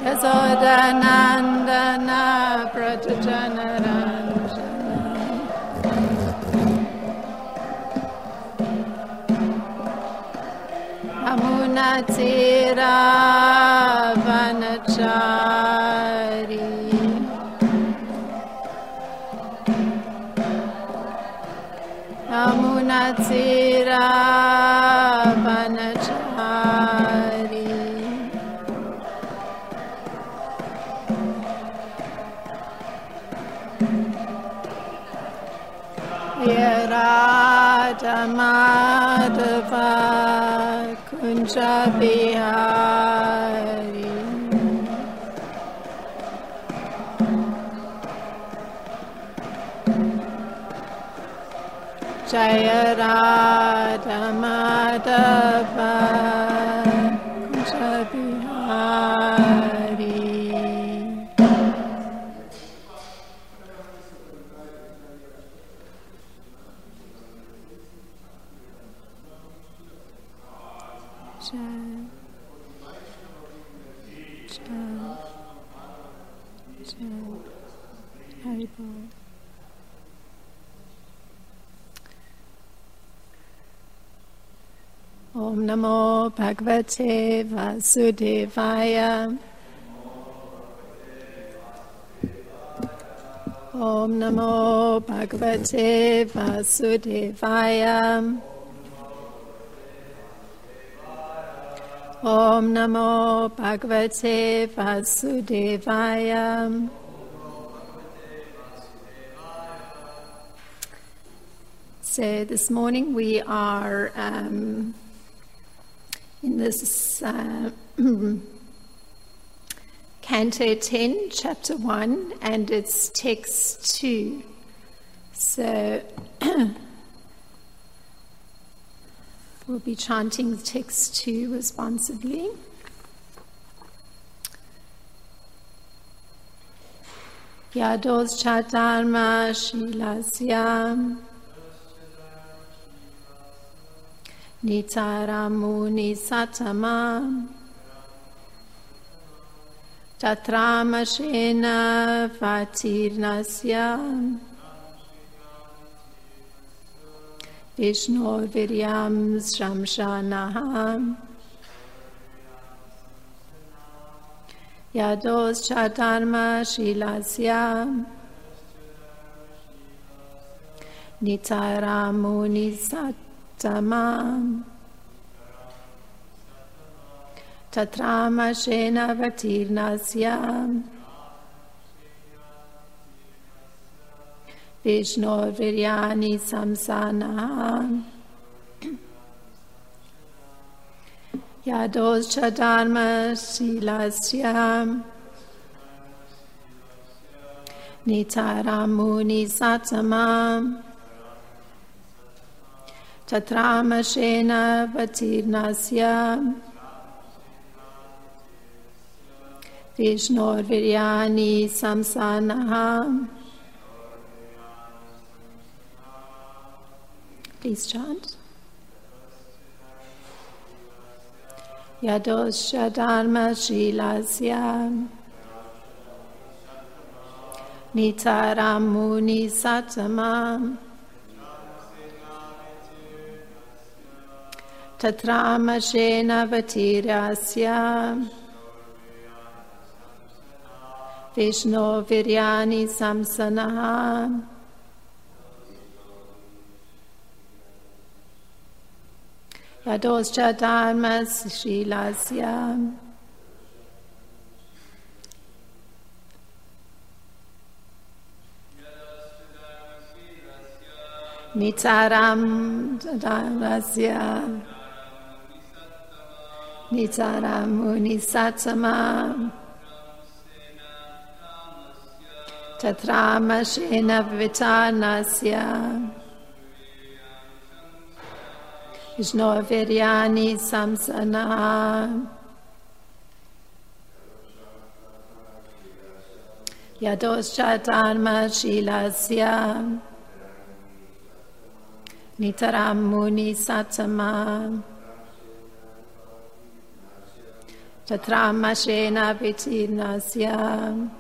Yasodanandana Pratajanaranjana Amunatira Vanachari Amunatira Vanachari Radha Madhava Kunja Bihari Jaya Radha Madhava Kunja Bihari Om Namo Bhagavate Vasudevaya Om Namo Bhagavate Vasudevaya Om Namo Bhagavate Vasudevaya. So this morning we are in this Canto 10, Chapter 1, and it's Text 2. So we'll be chanting Text 2 responsively. Yados Chatarma Shilasyam Nitaramuni Satama Tatramashena Vatirnasya Vishnu Viryam Shamshanaham Yados Chatarma Shilasya Nitaramuni Satamam Tatramashena Vatirnasya Vishnu Viryani Samsana Yados Chadarma Shilasya Nitaramuni Satamam Tatramashena Vatirnasya Vishnu Viryani Samsana. Please chant. Yadosha Dharma Shilasya Nitaramuni Satama Tatramashena Vatirasya Vishnu Viryani Samsana. Yadoscha Dharma Shilasya Nitaram Dharmasya Nitaram Munisatama Tatramashena Vitarnasya Vishnu Viryani Samsana. Yadoscha Dharma Shilasya Nitaram Muni Satama Tatra Mashena Vitirnasya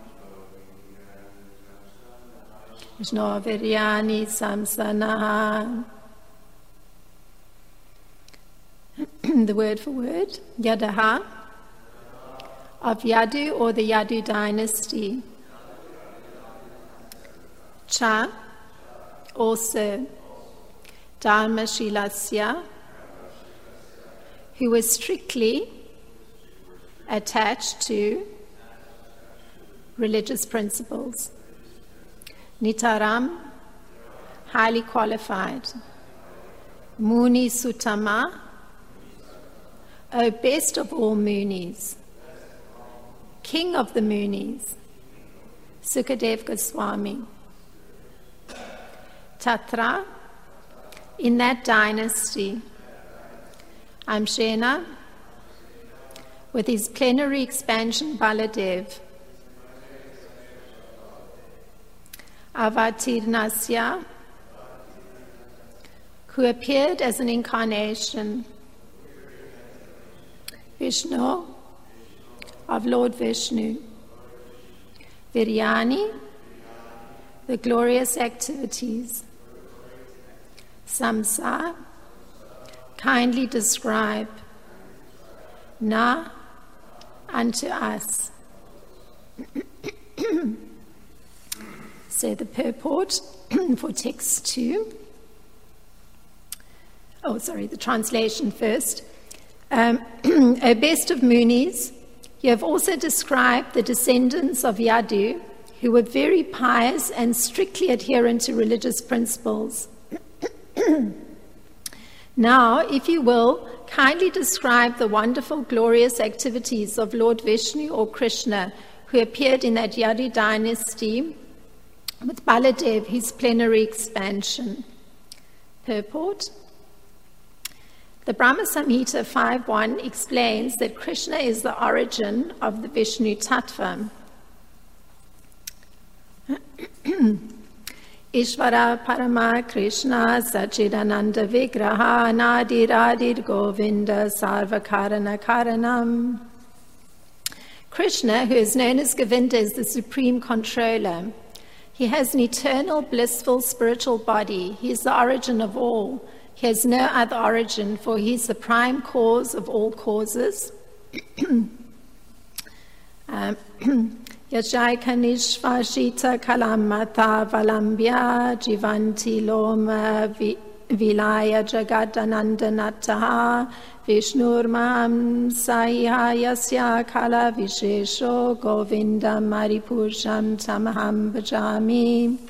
Vishnu Viryani Samsana. The word for word, Yadaha, of Yadu or the Yadu dynasty. Cha, also. Dharmashilasya, who was strictly attached to religious principles. Nitaram, highly qualified. Muni Sutama, O best of all Munis, king of the Munis, Sukadev Goswami. Tatra, in that dynasty, Amshena, with his plenary expansion Baladev, Avatirnasya, who appeared as an incarnation, Vishnu, of Lord Vishnu, Viryani, the glorious activities, Samsa, kindly describe, Na, unto us. So the purport for text 2. The translation first. O best of Munis, you have also described the descendants of Yadu, who were very pious and strictly adherent to religious principles. Now, if you will, kindly describe the wonderful, glorious activities of Lord Vishnu or Krishna, who appeared in that Yadu dynasty with Baladev, his plenary expansion. Purport. The Brahma Samhita 5.1 explains that Krishna is the origin of the Vishnu Tattva. Ishvara Parama Krishna Sachidananda Vigraha Nadiradir Govinda Sarvakarana Karanam. Krishna, who is known as Govinda, is the supreme controller. He has an eternal, blissful, spiritual body. He is the origin of all. He has no other origin, for he is the prime cause of all causes. Yajaikanishvashita kalamata valambhya jivanti loma vilaya jagadanandanataha vishnurmam saiha yasya kala vishesho govindam maripurusham tamaham bhajami.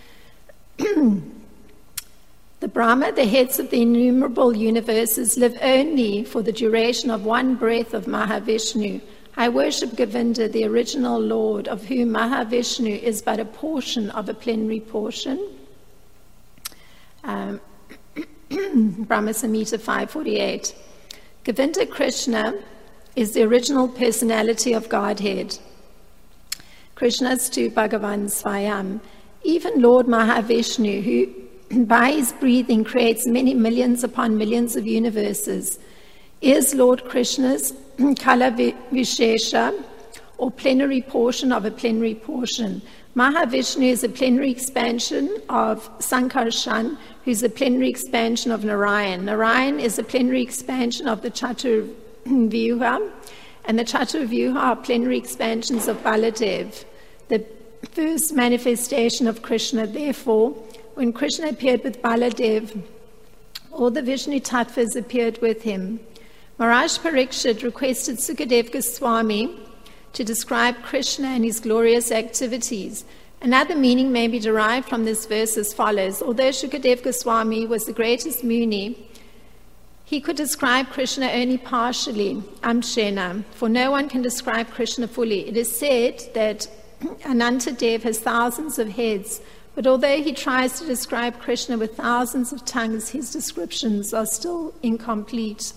The Brahma, the heads of the innumerable universes, live only for the duration of one breath of Mahavishnu. I worship Govinda, the original Lord, of whom Mahavishnu is but a portion of a plenary portion. Brahma Samhita 5.48. Govinda Krishna is the original personality of Godhead. Krishnastu Bhagavan Swayam. Even Lord Mahavishnu, who by his breathing creates many millions upon millions of universes, is Lord Krishna's Kala Vishesha, or plenary portion of a plenary portion. Mahavishnu is a plenary expansion of Sankarshan, who's a plenary expansion of Narayan. Narayan is a plenary expansion of the Chaturvyuha, and the Chaturvyuha are plenary expansions of Baladev, the first manifestation of Krishna. Therefore, when Krishna appeared with Baladev, all the Vishnu Tattvas appeared with him. Maharaj Parikshit requested Sukadev Goswami to describe Krishna and his glorious activities. Another meaning may be derived from this verse as follows. Although Sukadev Goswami was the greatest Muni, he could describe Krishna only partially, Amshena, for no one can describe Krishna fully. It is said that Anantadev has thousands of heads, but although he tries to describe Krishna with thousands of tongues, his descriptions are still incomplete.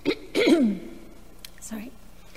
Sorry.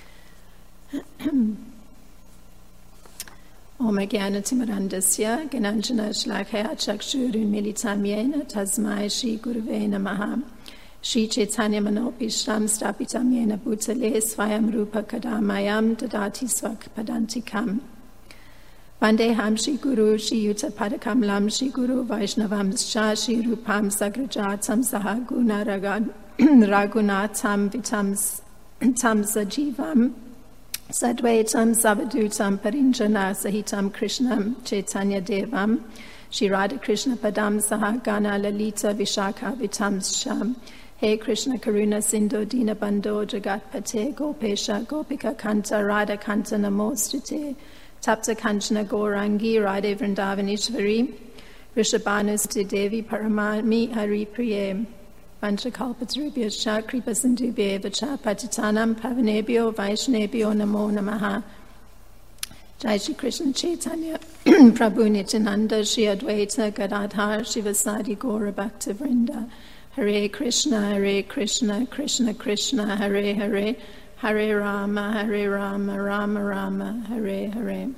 Om Jnanatimandasya Gananjana Shlakaya Chakshurun Militam Yena Tasmai Shri Gurave Namaha. Shri Chaitanya Manopishram Stapitam Yena Bhutale Svayam Rupa Kadamayam Dadati Svak Padantikam. Vandeham Shri Guru Shri Yuta Padakam Lam Shri Guru Vaishnavam Scha Shri Rupam Sagrajatam Saha Guna Raghunatham Vitam Tam Sajivam Sadvaitam Savadutam Parinjana Sahitam Krishnam Chaitanya Devam Shri Radha Krishna Padam Saha Gana Lalita Vishakha Vitam Sham. Hey Krishna Karuna Sindhu Dina Bandho Jagat Pate Gopesha Gopika Kanta Radha Kanta Namostute Tapta Kanchana Gaurangi Radhe Vrindavanishvari Rishabhanusti Devi Paramami Hari Priye Vanchakalpatarubhyascha Kripa Sindhubhya Vacha Patitanam Pavanebhyo Vaishnebhyo Namo Namaha. Jai Shri Krishna Chaitanya Prabhu Nityananda Shri Advaita Gadadhar Shivasadi Gaura Bhakta Vrinda. Hare Krishna, Krishna Krishna, Hare Hare, Hare Rama, Rama Rama, Hare Hare.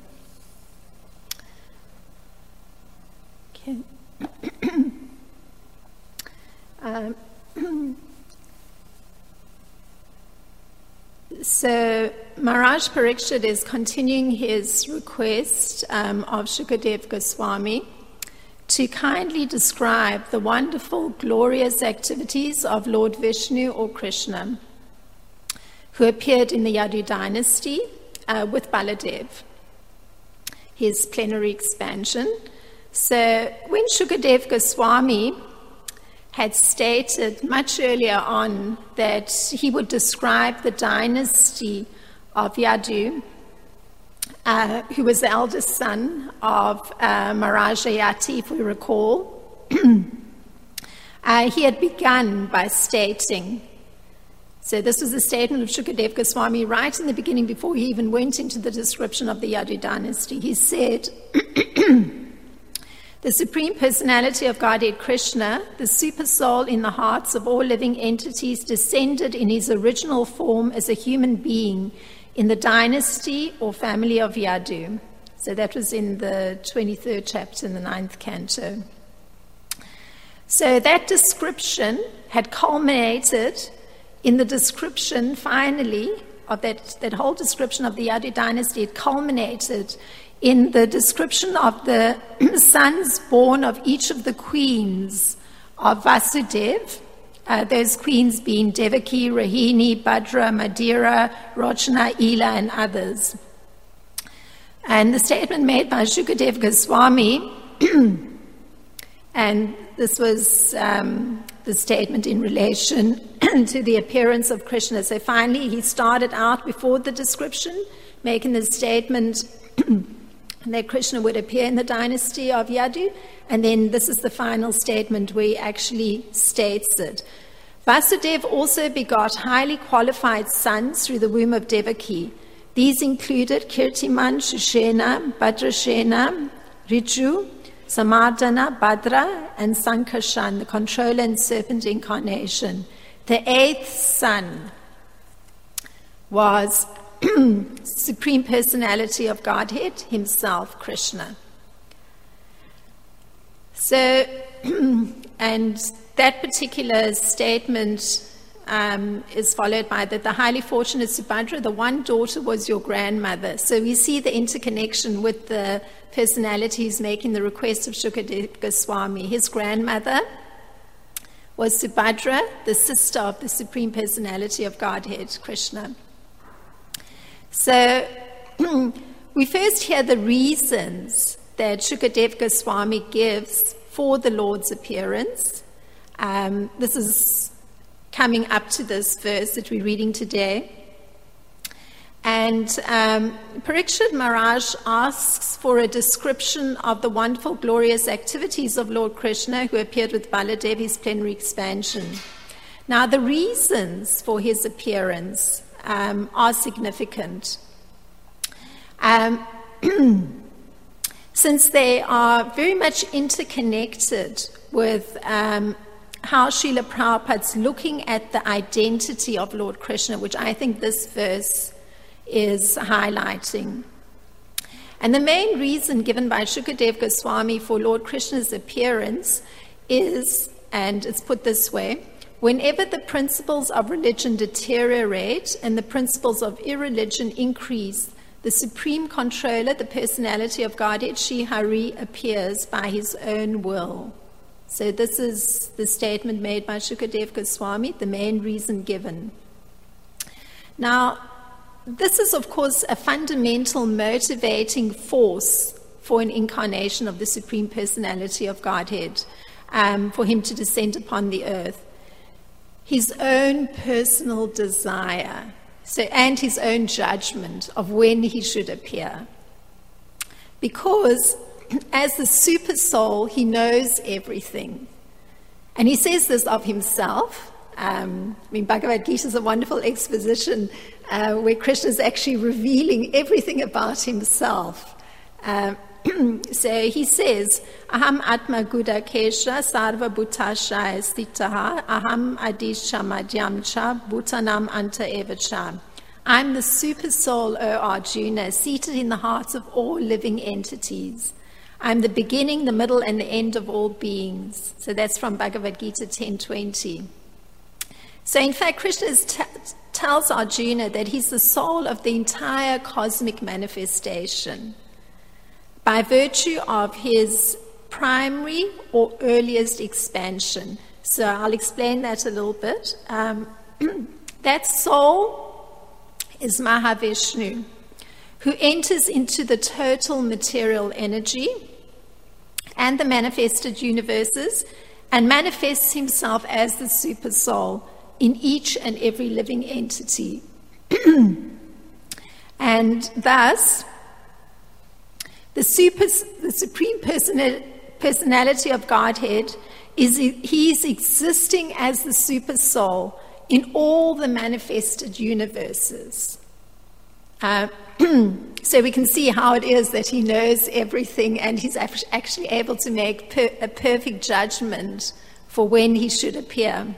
Okay. So Maharaj Parikshit is continuing his request of Shukadev Goswami to kindly describe the wonderful, glorious activities of Lord Vishnu or Krishna, who appeared in the Yadu dynasty with Baladev, his plenary expansion. So when Shukadev Goswami had stated much earlier on that he would describe the dynasty of Yadu, who was the eldest son of Maharaja Yati, if we recall, he had begun by stating, so this was a statement of Shukadev Goswami right in the beginning before he even went into the description of the Yadu dynasty. He said, the Supreme Personality of Godhead Krishna, the super soul in the hearts of all living entities, descended in his original form as a human being in the dynasty or family of Yadu. So that was in the 23rd chapter in the 9th canto. So that description had culminated in the description, finally, of that whole description of the Yadu dynasty. It culminated in the description of the sons born of each of the queens of Vasudev, those queens being Devaki, Rohini, Bhadra, Madira, Rochana, Ila, and others. And the statement made by Shukadev Goswami, and this was the statement in relation to the appearance of Krishna. So finally, he started out before the description, making the statement that Krishna would appear in the dynasty of Yadu, and then this is the final statement where he actually states it. Vasudeva also begot highly qualified sons through the womb of Devaki. These included Kirtiman, Shushena, Bhadrashena, Riju, Samardana, Bhadra, and Sankarshan, the controller and serpent incarnation. The 8th son was Supreme Personality of Godhead himself, Krishna. So, and that particular statement is followed by that the highly fortunate Subhadra, the one daughter was your grandmother. So we see the interconnection with the personalities making the request of Shukadev Goswami. His grandmother was Subhadra, the sister of the Supreme Personality of Godhead, Krishna. So we first hear the reasons that Shukadev Goswami gives for the Lord's appearance. This is coming up to this verse that we're reading today. And Parikshit Maharaj asks for a description of the wonderful, glorious activities of Lord Krishna, who appeared with Baladev, his plenary expansion. Now, the reasons for his appearance are significant. Since they are very much interconnected with how Srila Prabhupada's looking at the identity of Lord Krishna, which I think this verse is highlighting. And the main reason given by Shukadev Goswami for Lord Krishna's appearance is, and it's put this way, whenever the principles of religion deteriorate and the principles of irreligion increase, the supreme controller, the personality of Godhead, Shri Hari, appears by his own will. So this is the statement made by Shukadev Goswami, the main reason given. Now, this is, of course, a fundamental motivating force for an incarnation of the Supreme Personality of Godhead, for him to descend upon the earth. His own personal desire, and his own judgment of when he should appear. Because as the super soul, he knows everything. And he says this of himself. Bhagavad Gita is a wonderful exposition where Krishna is actually revealing everything about himself. So he says, Aham Atma Gudakesha Sarva Bhutashaya Stitaha Aham Adisha Madhyamcha Bhutanam Anta Evacha. I'm the super soul, O Arjuna, seated in the hearts of all living entities. I'm the beginning, the middle, and the end of all beings. So that's from Bhagavad Gita 10:20. So in fact, Krishna tells Arjuna that he's the soul of the entire cosmic manifestation by virtue of his primary or earliest expansion. So I'll explain that a little bit. That soul is Mahavishnu, who enters into the total material energy and the manifested universes and manifests himself as the super soul in each and every living entity. And thus, the Supreme Personality of Godhead he's existing as the super soul in all the manifested universes. So we can see how it is that he knows everything and he's actually able to make a perfect judgment for when he should appear.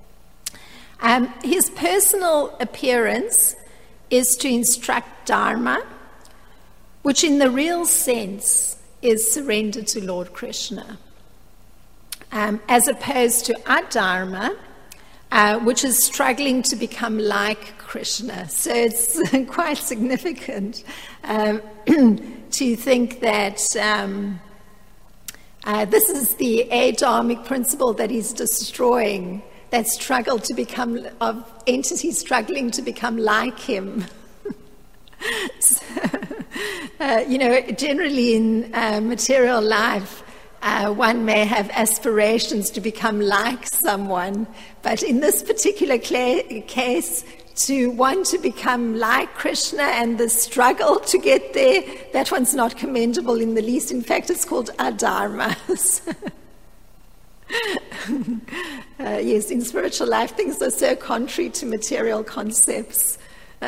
His personal appearance is to instruct Dharma, which in the real sense is surrender to Lord Krishna, as opposed to Adharma, which is struggling to become like Krishna. So it's quite significant to think that this is the adharmic principle that he's destroying, that struggle to become, of entities struggling to become like him. So, generally in material life, one may have aspirations to become like someone, but in this particular case, to want to become like Krishna and the struggle to get there, that one's not commendable in the least. In fact, it's called adharma. Yes, in spiritual life, things are so contrary to material concepts.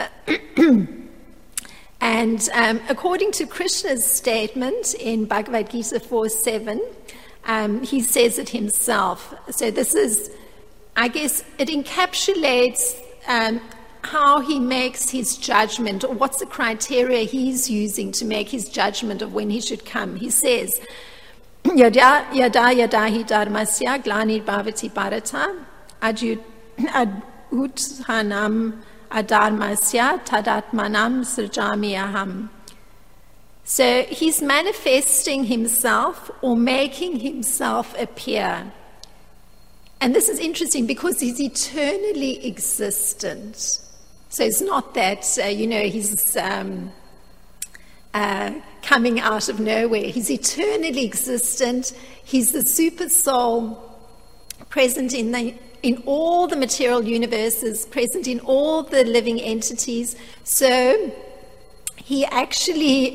And according to Krishna's statement in Bhagavad Gita 4:7, he says it himself. So this is, I guess, it encapsulates how he makes his judgment, or what's the criteria he's using to make his judgment of when he should come. He says, Yada hi dharmasya glani bhavati bharata adhuthanam adharmasya tadatmanam srijami aham. So he's manifesting himself or making himself appear. And this is interesting because he's eternally existent. So it's not that, he's coming out of nowhere. He's eternally existent. He's the super soul present in all the material universes, present in all the living entities. So he actually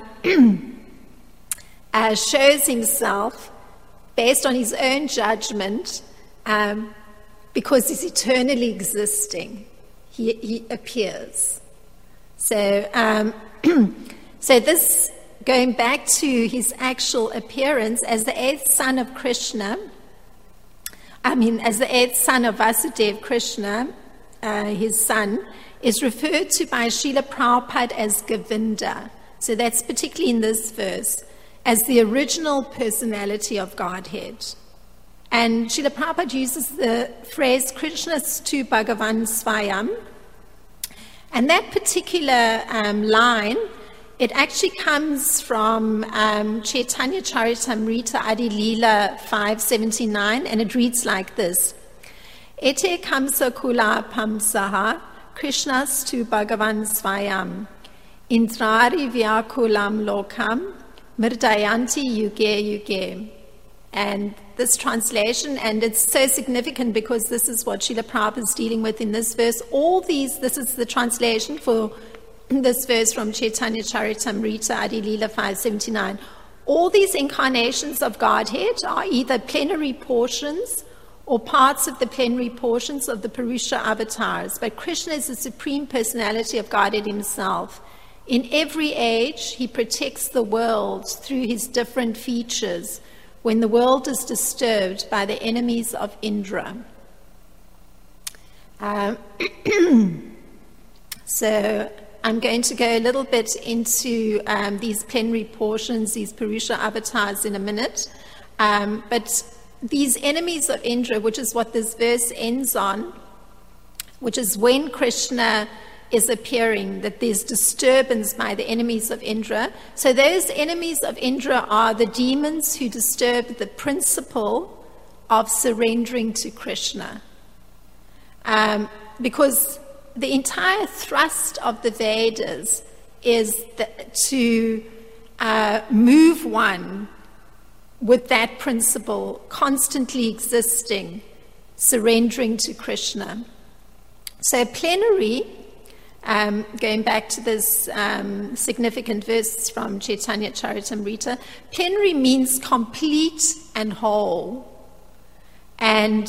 shows himself based on his own judgment because he's eternally existing. He appears. So, so this, going back to his actual appearance as the eighth son of Krishna, as the eighth son of Vasudeva Krishna, his son, is referred to by Srila Prabhupada as Govinda. So that's particularly in this verse, as the original personality of Godhead. And Srila Prabhupada uses the phrase Krishnastu Bhagavan Swayam. And that particular line, it actually comes from Chaitanya Charitamrita Adi Leela 579, and it reads like this. Ete kamsa kula pamsaha Krishnastu Bhagavan Swayam Indrari vyakulam lokam mirdayanti yuge yuge. And this translation, and it's so significant because this is what Srila Prabhupada is dealing with in this verse. This is the translation for this verse from Chaitanya Charitamrita Adi Leela 579. All these incarnations of Godhead are either plenary portions or parts of the plenary portions of the Purusha avatars. But Krishna is the Supreme Personality of Godhead himself. In every age, he protects the world through his different features when the world is disturbed by the enemies of Indra. So I'm going to go a little bit into these plenary portions, these Purusha avatars in a minute. But these enemies of Indra, which is what this verse ends on, which is when Krishna is appearing, that there's disturbance by the enemies of Indra. So those enemies of Indra are the demons who disturb the principle of surrendering to Krishna. Because the entire thrust of the Vedas is to move one with that principle constantly existing, surrendering to Krishna. So plenary, going back to this significant verse from Chaitanya Charitamrita, plenary means complete and whole. And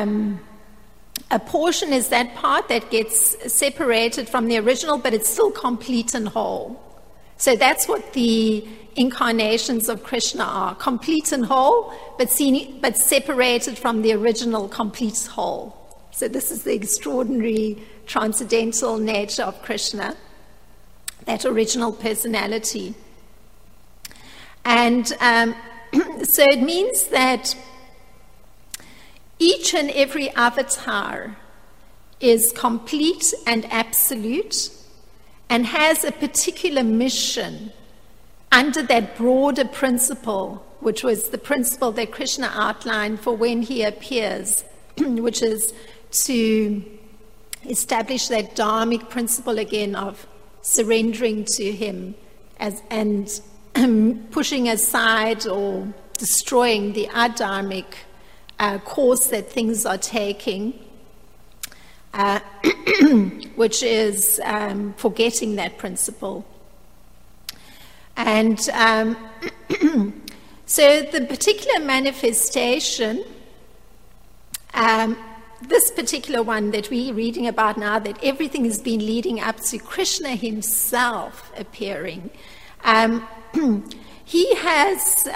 a portion is that part that gets separated from the original, but it's still complete and whole. So that's what the incarnations of Krishna are, complete and whole, but separated from the original complete whole. So this is the extraordinary transcendental nature of Krishna, that original personality. And so it means that each and every avatar is complete and absolute and has a particular mission under that broader principle, which was the principle that Krishna outlined for when he appears, which is to establish that dharmic principle again of surrendering to him and pushing aside or destroying the adharmic course that things are taking, which is forgetting that principle. And so the particular manifestation, this particular one that we're reading about now, that everything has been leading up to Krishna himself appearing, he has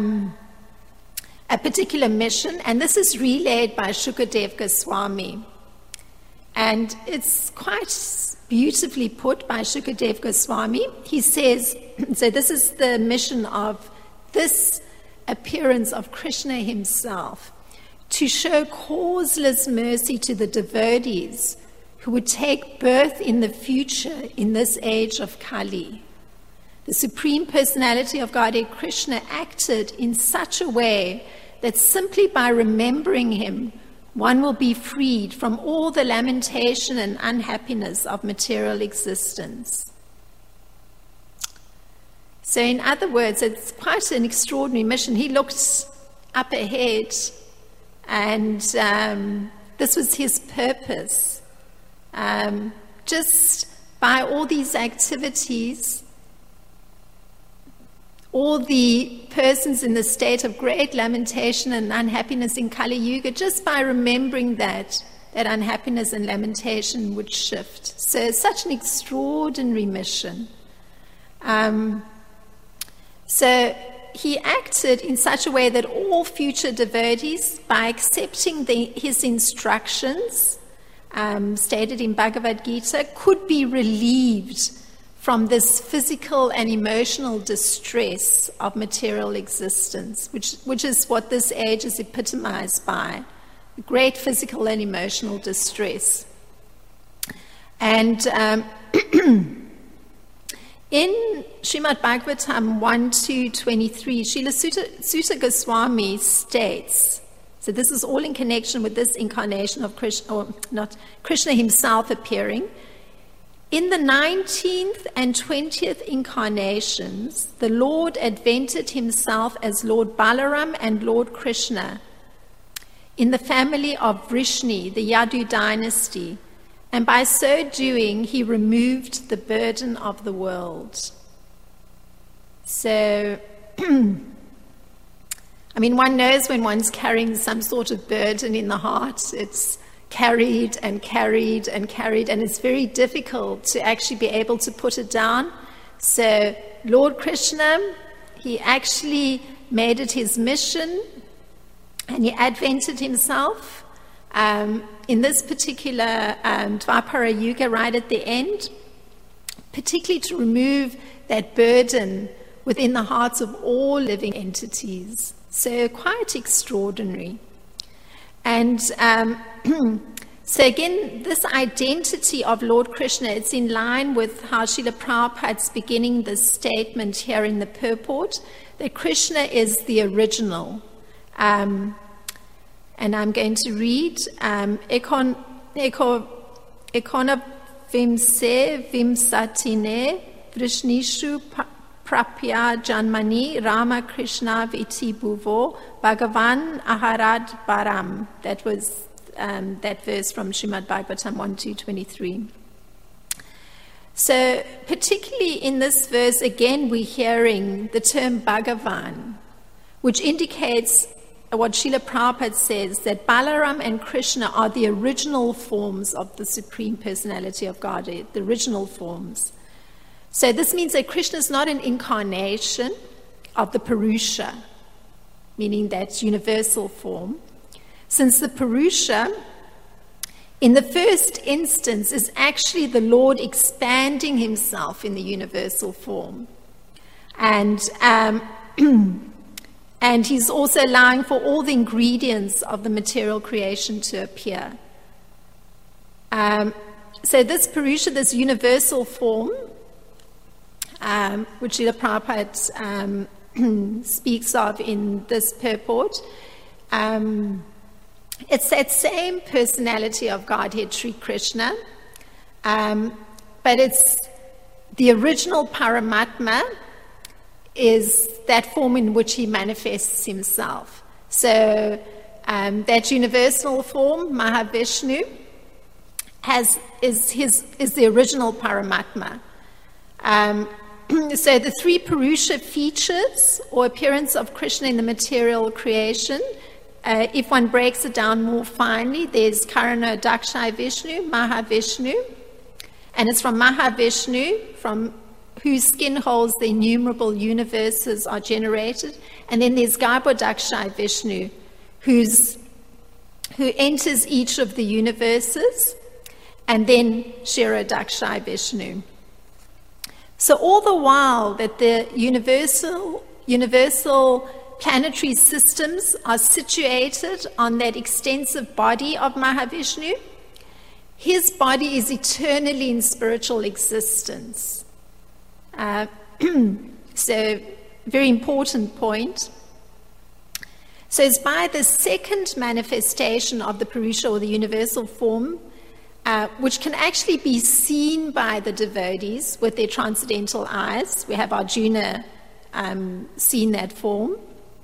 a particular mission, and this is relayed by Shukadev Goswami. And it's quite beautifully put by Shukadev Goswami. He says, so this is the mission of this appearance of Krishna himself, to show causeless mercy to the devotees who would take birth in the future in this age of Kali. The Supreme Personality of Godhead Krishna acted in such a way that simply by remembering him, one will be freed from all the lamentation and unhappiness of material existence. So in other words, it's quite an extraordinary mission. He looked up ahead, and this was his purpose. Just by all these activities, all the persons in the state of great lamentation and unhappiness in Kali Yuga, just by remembering that unhappiness and lamentation would shift. So such an extraordinary mission. So he acted in such a way that all future devotees, by accepting his instructions, stated in Bhagavad Gita, could be relieved from this physical and emotional distress of material existence, which is what this age is epitomized by, great physical and emotional distress. And in Srimad Bhagavatam 1.2.23, Srila Sutta Goswami states, so this is all in connection with this incarnation of Krishna, or not Krishna himself appearing. In the 19th and 20th incarnations, the Lord advented himself as Lord Balaram and Lord Krishna in the family of Vrishni, the Yadu dynasty, and by so doing, he removed the burden of the world. So, I mean, one knows when one's carrying some sort of burden in the heart, it's carried and carried and carried, and it's very difficult to actually be able to put it down. So Lord Krishna, he actually made it his mission, and he advented himself in this particular Dvapara Yuga right at the end, particularly to remove that burden within the hearts of all living entities. So quite extraordinary. And so again, this identity of Lord Krishna, it's in line with how Srila Prabhupada's beginning this statement here in the purport, that Krishna is the original. And I'm going to read, Ekona vimse vimsatine vrishnishu prapya janmani Rama Krishna viti bhuvo Bhagavan aharad baram. That was that verse from Srimad Bhagavatam 1.2.23. So particularly in this verse, again, we're hearing the term Bhagavan, which indicates what Srila Prabhupada says, that Balaram and Krishna are the original forms of the Supreme Personality of Godhead, the original forms. So this means that Krishna is not an incarnation of the Purusha, meaning that universal form, since the Purusha, in the first instance, is actually the Lord expanding himself in the universal form. And and he's also allowing for all the ingredients of the material creation to appear. So this Purusha, this universal form, which Srila Prabhupada speaks of in this purport, it's that same personality of Godhead, Sri Krishna, but it's the original Paramatma is that form in which he manifests himself. So that universal form, Mahavishnu, is the original Paramatma. So the three Purusha features or appearance of Krishna in the material creation, if one breaks it down more finely, there's Karana Dakshai Vishnu, Mahavishnu, and it's from Mahavishnu, from whose skin holes the innumerable universes are generated. And then there's Garbhodakshai Vishnu, who enters each of the universes, and then Kshirodakshai Vishnu. So all the while that the universal planetary systems are situated on that extensive body of Mahavishnu, his body is eternally in spiritual existence. So, very important point. So it's by the second manifestation of the Purusha, or the universal form, which can actually be seen by the devotees with their transcendental eyes. We have Arjuna seen that form.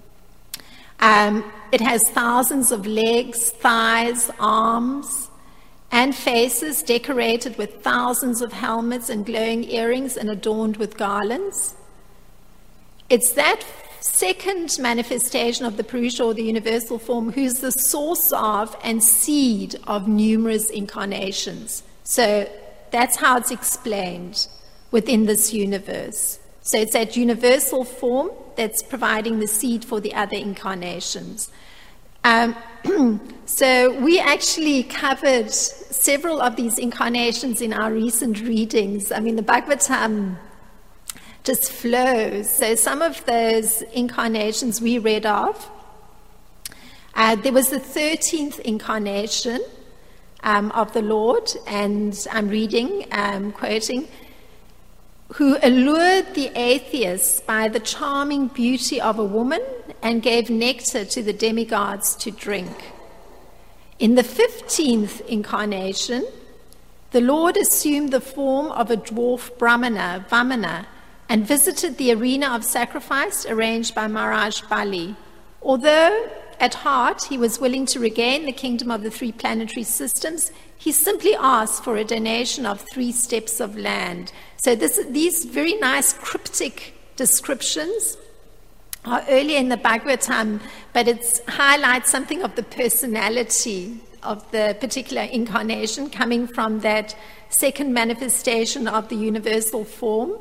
It has thousands of legs, thighs, arms, and faces decorated with thousands of helmets and glowing earrings and adorned with garlands. It's that second manifestation of the Purusha, or the universal form, who's the source of and seed of numerous incarnations. So that's how it's explained within this universe. So it's that universal form that's providing the seed for the other incarnations. So we actually covered several of these incarnations in our recent readings. I mean, the Bhagavatam just flows. So some of those incarnations we read of. There was the 13th incarnation of the Lord, and I'm reading, quoting, who allured the atheists by the charming beauty of a woman and gave nectar to the demigods to drink. In the 15th incarnation, the Lord assumed the form of a dwarf Brahmana, Vamana, and visited the arena of sacrifice arranged by Maharaj Bali. Although at heart he was willing to regain the kingdom of the 3 planetary systems, he simply asked for a donation of 3 steps of land. So these very nice cryptic descriptions are earlier in the Bhagavatam, but it highlights something of the personality of the particular incarnation coming from that second manifestation of the universal form,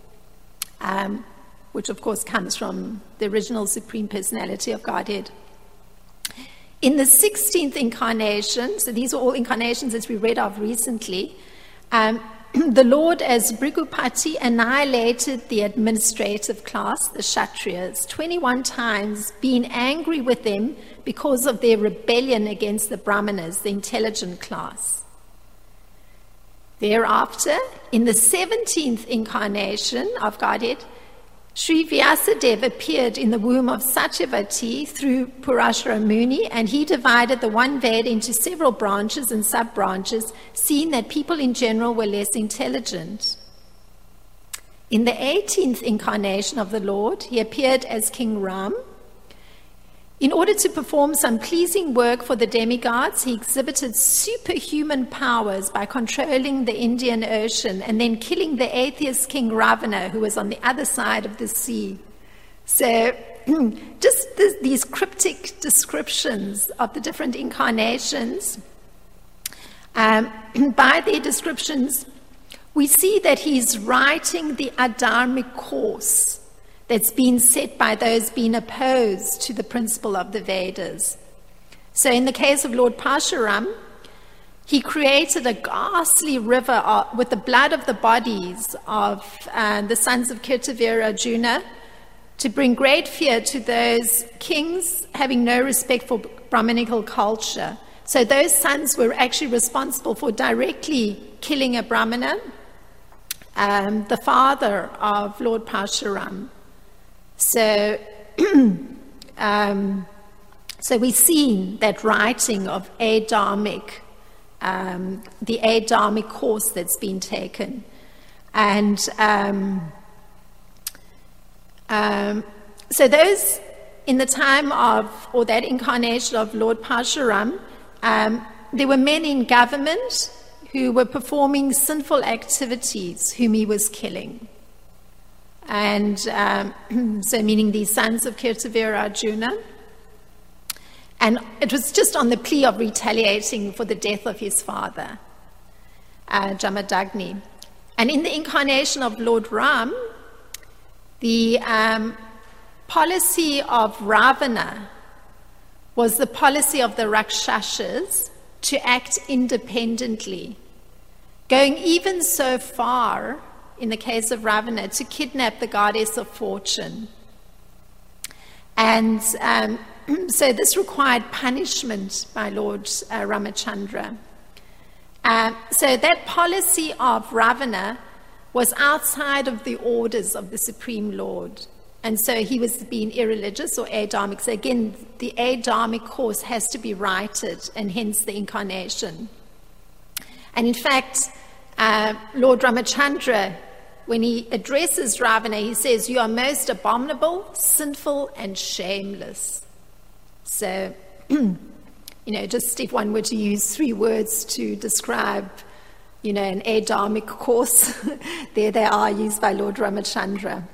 which of course comes from the original Supreme Personality of Godhead. In the 16th incarnation, so these are all incarnations as we read of recently, the Lord as Bhrigupati annihilated the administrative class, the Kshatriyas, 21 times, being angry with them because of their rebellion against the Brahmanas, the intelligent class. Thereafter, in the 17th incarnation of Godhead, Sri Vyasadeva appeared in the womb of Satyavati through Purashara Muni, and he divided the one Veda into several branches and sub-branches, seeing that people in general were less intelligent. In the 18th incarnation of the Lord, he appeared as King Ram. In order to perform some pleasing work for the demigods, he exhibited superhuman powers by controlling the Indian Ocean and then killing the atheist King Ravana, who was on the other side of the sea. So just these cryptic descriptions of the different incarnations, by their descriptions, we see that he's writing the adharmic course that's been set by those being opposed to the principle of the Vedas. So in the case of Lord Parshuram, he created a ghastly river with the blood of the bodies of the sons of Kirtavira Arjuna to bring great fear to those kings having no respect for Brahminical culture. So those sons were actually responsible for directly killing a Brahmana, the father of Lord Parshuram. So, so we've seen that writing of Adharmic, the Adharmic course that's been taken. And so those in the time of, or that incarnation of Lord Parshuram, there were men in government who were performing sinful activities whom he was killing. And so meaning these sons of Kirtavira Arjuna. And it was just on the plea of retaliating for the death of his father, Jamadagni. And in the incarnation of Lord Ram, the policy of Ravana was the policy of the Rakshasas to act independently, going even so far in the case of Ravana, to kidnap the goddess of fortune. And so this required punishment by Lord Ramachandra. So that policy of Ravana was outside of the orders of the Supreme Lord. And so he was being irreligious or adharmic. So again, the adharmic course has to be righted, and hence the incarnation. And in fact, Lord Ramachandra, when he addresses Ravana, he says, "You are most abominable, sinful, and shameless." So, just if one were to use 3 words to describe, an adharmic course, there they are used by Lord Ramachandra.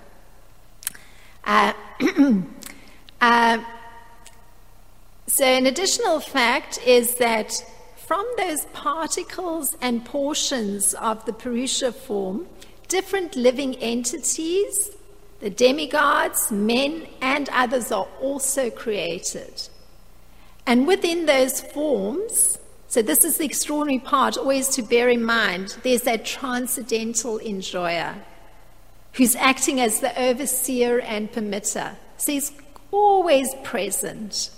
So an additional fact is that from those particles and portions of the Purusha form, different living entities, the demigods, men, and others are also created. And within those forms, so this is the extraordinary part, always to bear in mind, there's that transcendental enjoyer who's acting as the overseer and permitter. So he's always present,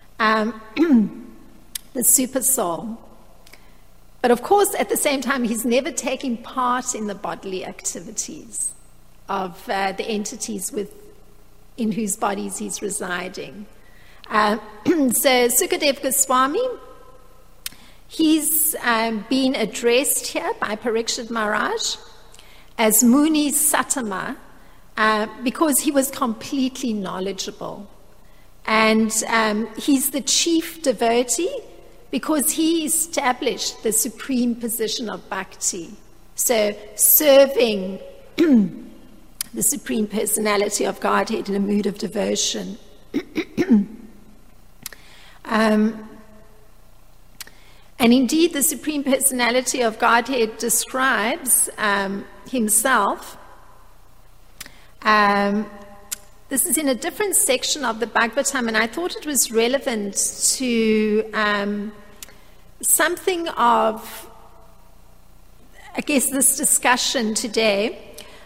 the super soul. But of course, at the same time, he's never taking part in the bodily activities of the entities in whose bodies he's residing. So Sukadev Goswami, he's been addressed here by Parikshit Maharaj as Muni Satama because he was completely knowledgeable. And he's the chief devotee because he established the supreme position of bhakti. So serving the Supreme Personality of Godhead in a mood of devotion. And indeed, the Supreme Personality of Godhead describes himself. This is in a different section of the Bhagavatam, and I thought it was relevant to something of, I guess, this discussion today.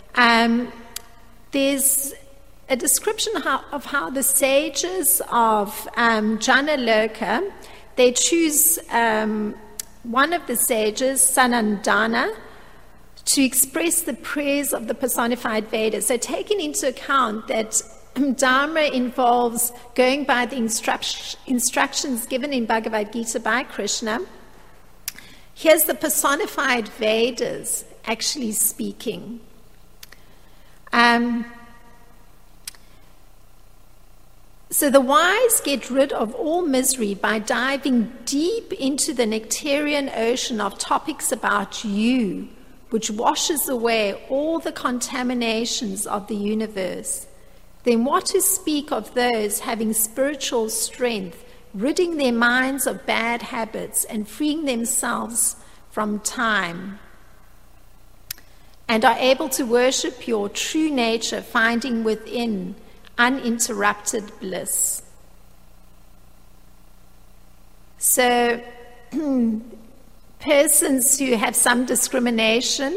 There's a description of how the sages of Janaloka, they choose one of the sages, Sanandana, to express the prayers of the personified Vedas. So taking into account that Dharma involves going by the instructions given in Bhagavad Gita by Krishna, here's the personified Vedas actually speaking. So the wise get rid of all misery by diving deep into the nectarian ocean of topics about you, which washes away all the contaminations of the universe. Then what to speak of those having spiritual strength, ridding their minds of bad habits and freeing themselves from time, and are able to worship your true nature, finding within uninterrupted bliss. So, persons who have some discrimination,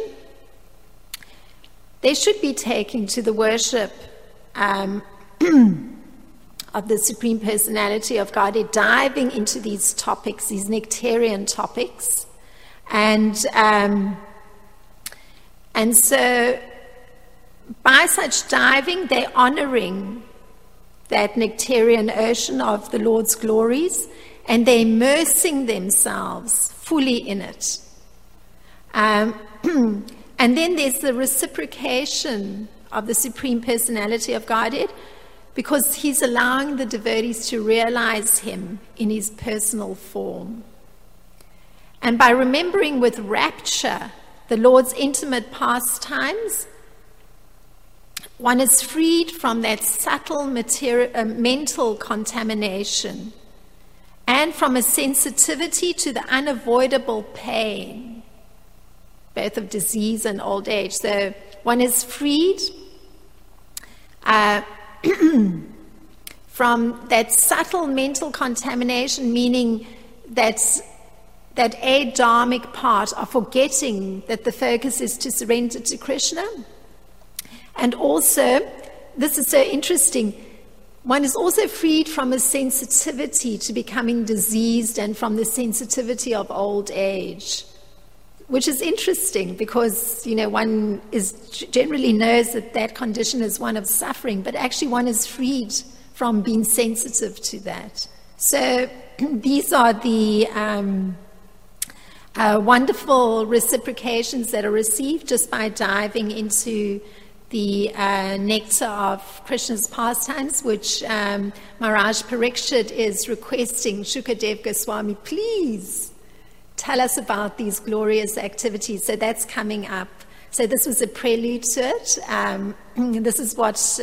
they should be taken to the worship of the Supreme Personality of Godhead, diving into these topics, these nectarian topics. And so by such diving, they're honoring that nectarian ocean of the Lord's glories, and they're immersing themselves fully in it. And then there's the reciprocation of the Supreme Personality of Godhead, because he's allowing the devotees to realize him in his personal form. And by remembering with rapture the Lord's intimate pastimes, one is freed from that subtle mental contamination and from a sensitivity to the unavoidable pain, both of disease and old age. So one is freed from that subtle mental contamination, meaning that adharmic part of forgetting that the focus is to surrender to Krishna. And also, this is so interesting, one is also freed from a sensitivity to becoming diseased and from the sensitivity of old age, which is interesting because, one generally knows that condition is one of suffering, but actually one is freed from being sensitive to that. So these are the wonderful reciprocations that are received just by diving into the nectar of Krishna's pastimes, which Maharaj Parikshit is requesting Shukadev Goswami, please tell us about these glorious activities. So that's coming up. So this was a prelude to it. This is what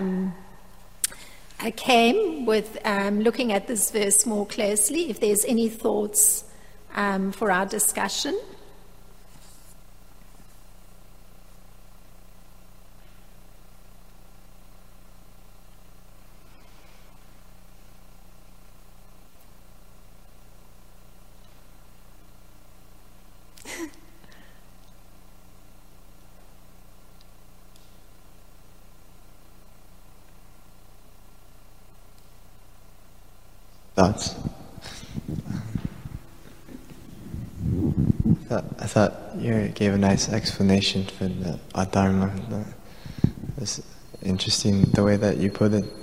I came with looking at this verse more closely. If there's any thoughts for our discussion. thoughts. I thought you gave a nice explanation for the adharma. It's interesting the way that you put it,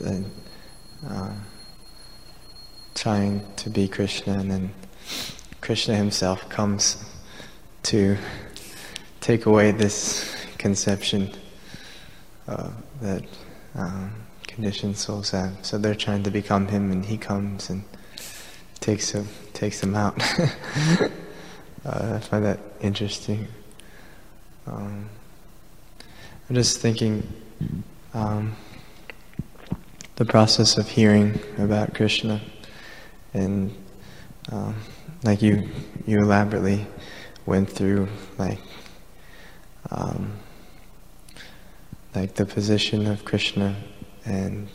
trying to be Krishna, and then Krishna himself comes to take away this conception that conditioned souls have. So they're trying to become him, and he comes and takes them out. I find that interesting. I'm just thinking the process of hearing about Krishna, and like you elaborately went through like the position of Krishna, and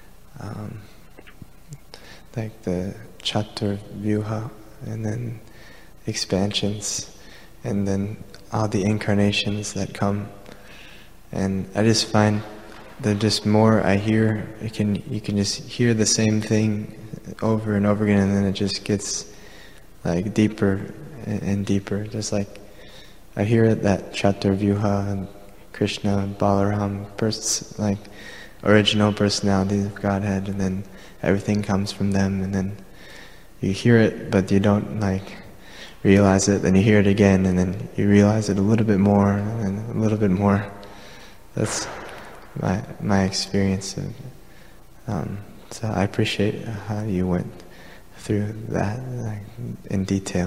like the Chaturvyuha, and then expansions, and then all the incarnations that come. And I just find that just more I hear, you can just hear the same thing over and over again, and then it just gets like deeper and deeper. Just like I hear that Chaturvyuha and Krishna and Balaram, like original personalities of Godhead, and then everything comes from them, and then you hear it, but you don't like realize it, then you hear it again, and then you realize it a little bit more, and a little bit more. That's my experience of so I appreciate how you went through that in detail.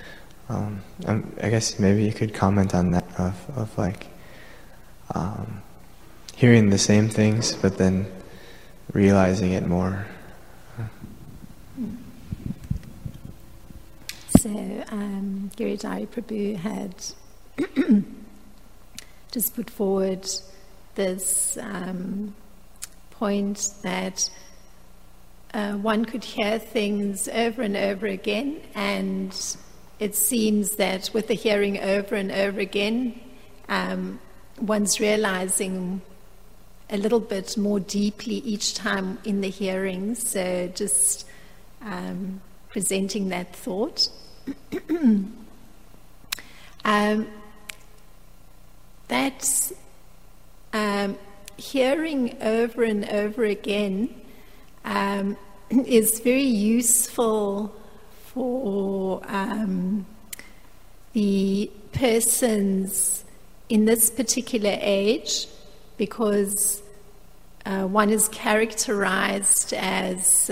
I guess maybe you could comment on that of like hearing the same things but then realizing it more. So Giridhari Prabhu had just put forward this point that one could hear things over and over again, and it seems that with the hearing over and over again, one's realizing a little bit more deeply each time in the hearing. So just presenting that thought. That's hearing over and over again is very useful for the persons in this particular age, because one is characterized as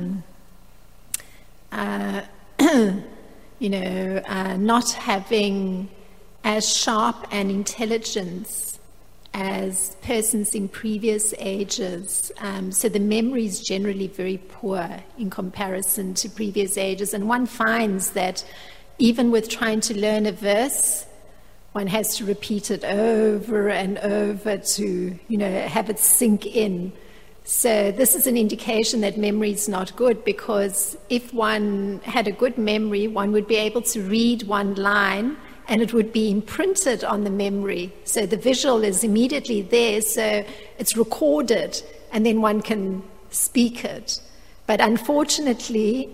not having as sharp an intelligence as persons in previous ages. So the memory is generally very poor in comparison to previous ages. And one finds that even with trying to learn a verse, one has to repeat it over and over to, have it sink in. So this is an indication that memory is not good, because if one had a good memory, one would be able to read one line and it would be imprinted on the memory. So the visual is immediately there, so it's recorded, and then one can speak it. But unfortunately,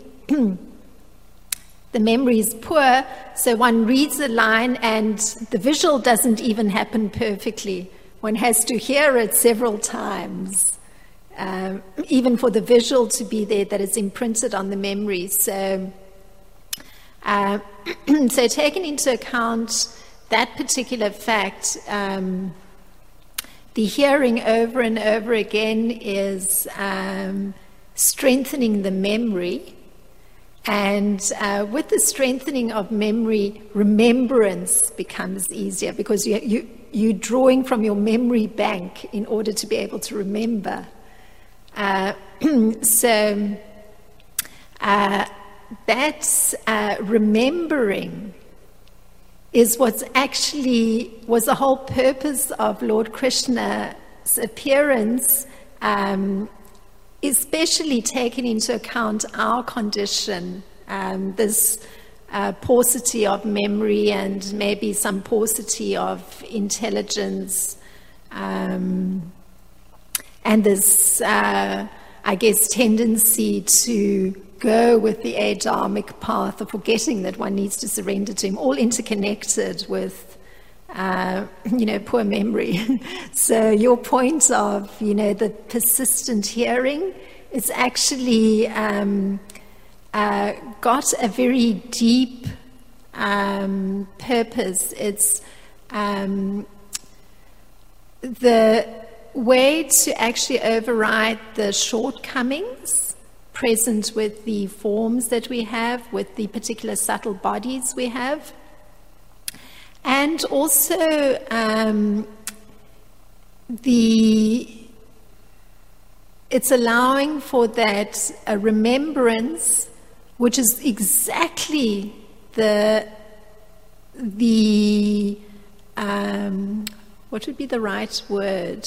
the memory is poor, so one reads a line and the visual doesn't even happen perfectly. One has to hear it several times, even for the visual to be there, that is imprinted on the memory. So so taking into account that particular fact, the hearing over and over again is strengthening the memory. And with the strengthening of memory, remembrance becomes easier, because you're drawing from your memory bank in order to be able to remember. That's remembering is what's actually was the whole purpose of Lord Krishna's appearance, especially taking into account our condition, this paucity of memory and maybe some paucity of intelligence, and this, tendency to go with the Adamic path of forgetting that one needs to surrender to him, all interconnected with, poor memory. So your point of, the persistent hearing, it's actually got a very deep purpose. It's the way to actually override the shortcomings present with the forms that we have, with the particular subtle bodies we have. And also it's allowing for that remembrance, which is exactly what would be the right word?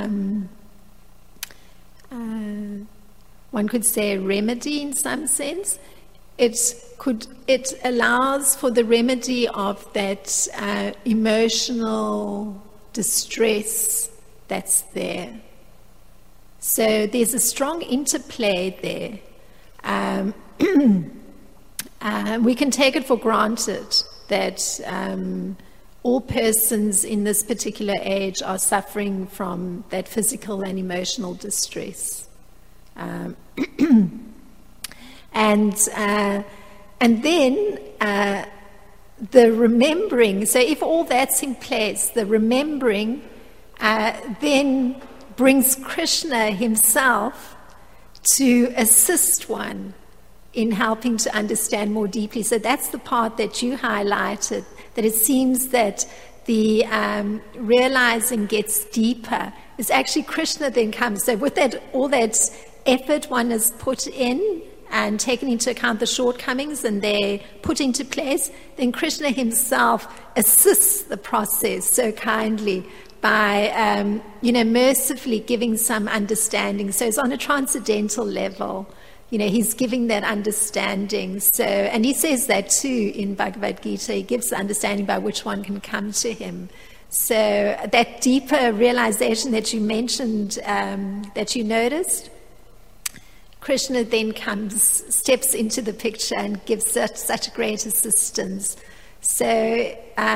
One could say a remedy in some sense. It allows for the remedy of that emotional distress that's there. So there's a strong interplay there. We can take it for granted that all persons in this particular age are suffering from that physical and emotional distress. And then the remembering, so if all that's in place, the remembering then brings Krishna himself to assist one in helping to understand more deeply. So that's the part that you highlighted, that it seems that the realizing gets deeper. It's actually Krishna then comes. So with that, all that effort one has put in and taken into account the shortcomings and they're put into place, then Krishna himself assists the process so kindly by, mercifully giving some understanding. So it's on a transcendental level. He's giving that understanding. So, and he says that too in Bhagavad Gita. He gives the understanding by which one can come to him. So that deeper realization that you mentioned, that you noticed, Krishna then steps into the picture and gives such great assistance. So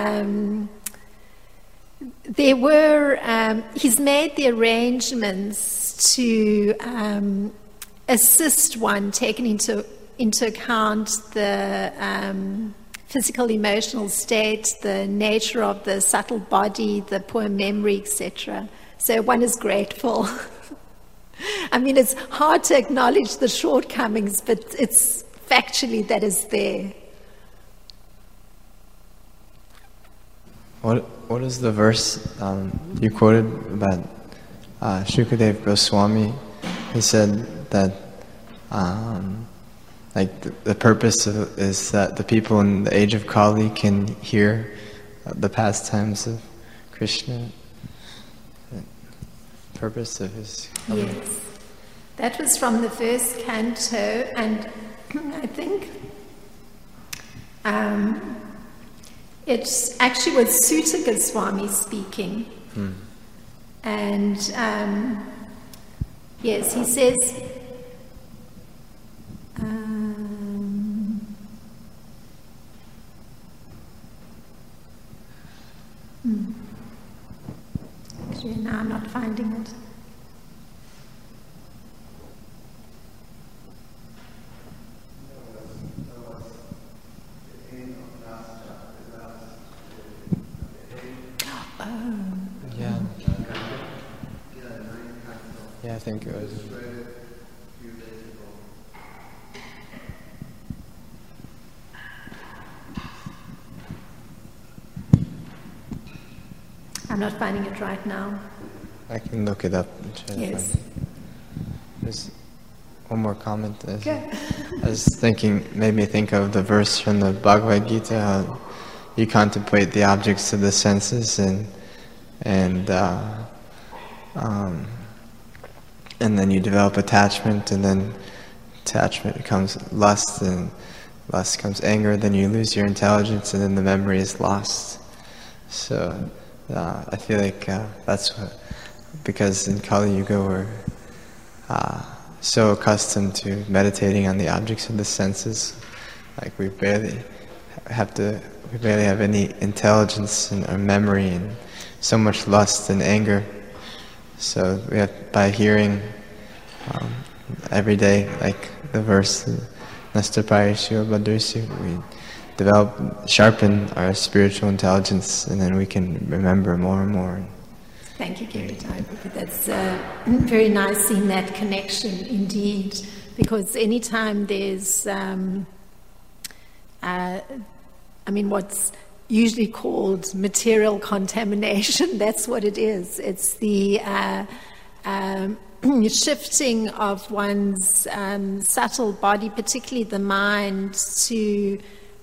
he's made the arrangements to assist one, taking into account the physical, emotional state, the nature of the subtle body, the poor memory, etc. So one is grateful. I mean, it's hard to acknowledge the shortcomings, but it's factually that is there. What is the verse you quoted about Shukadev Goswami? He said that the purpose is that the people in the age of Kali can hear the pastimes of Krishna. Purpose of his coming. Yes, that was from the first canto, and I think it actually was Sutta Goswami speaking. And yes, he says actually, now I'm not finding it. Yeah, I think it was. I'm not finding it right now. I can look it up and try to find it. There's one more comment. I was thinking, made me think of the verse from the Bhagavad Gita, how you contemplate the objects of the senses and then you develop attachment, and then attachment becomes lust, and lust becomes anger, then you lose your intelligence, and then the memory is lost. So I feel like that's what, because in Kali Yuga we're so accustomed to meditating on the objects of the senses, like we barely have any intelligence or memory, and so much lust and anger. So we have, by hearing every day, like the verse, Nastapayashu Badursu, we sharpen our spiritual intelligence, and then we can remember more and more. Thank you, Giritai. That's very nice seeing that connection indeed, because anytime there's, what's usually called material contamination, that's what it is. It's the shifting of one's subtle body, particularly the mind, to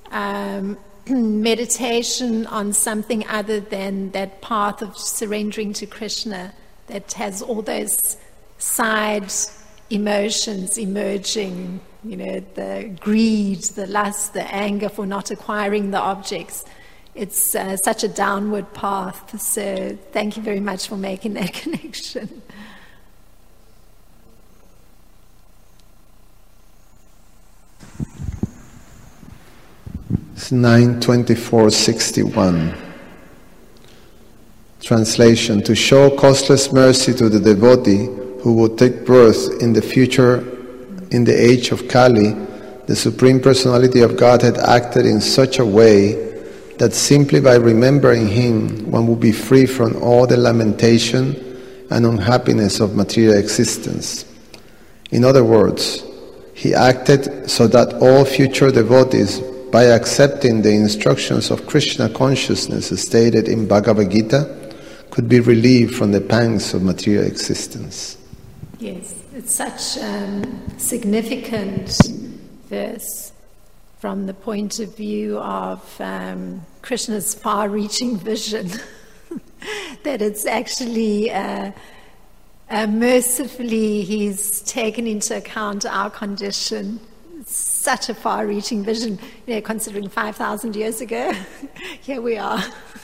meditation on something other than that path of surrendering to Krishna that has all those side emotions emerging, the greed, the lust, the anger for not acquiring the objects. It's such a downward path. So thank you very much for making that connection. It's 9:24:61. Translation: to show costless mercy to the devotee who will take birth in the future, in the age of Kali, the Supreme Personality of Godhead acted in such a way that simply by remembering Him, one will be free from all the lamentation and unhappiness of material existence. In other words, He acted so that all future devotees, by accepting the instructions of Krishna consciousness stated in Bhagavad Gita, could be relieved from the pangs of material existence. Yes, it's such a significant verse from the point of view of Krishna's far-reaching vision, that it's actually mercifully He's taken into account our condition. Such a far-reaching vision, considering 5,000 years ago, here we are.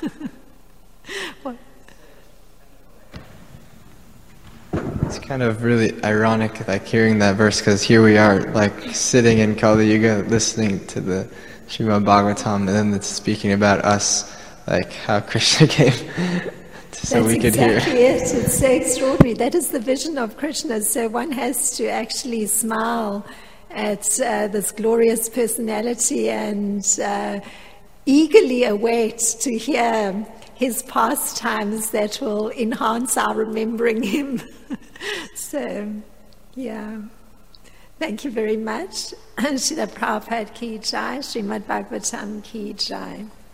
It's kind of really ironic, like hearing that verse, because here we are, like sitting in Kali Yuga, listening to the Srimad Bhagavatam, and then it's speaking about us, like how Krishna came, so we could hear. That's exactly it. It's so extraordinary. That is the vision of Krishna. So one has to actually smile at this glorious personality and eagerly await to hear His pastimes that will enhance our remembering Him. So, yeah. Thank you very much. Srila Prabhupada ki jai, Srimad Bhagavatam ki jai.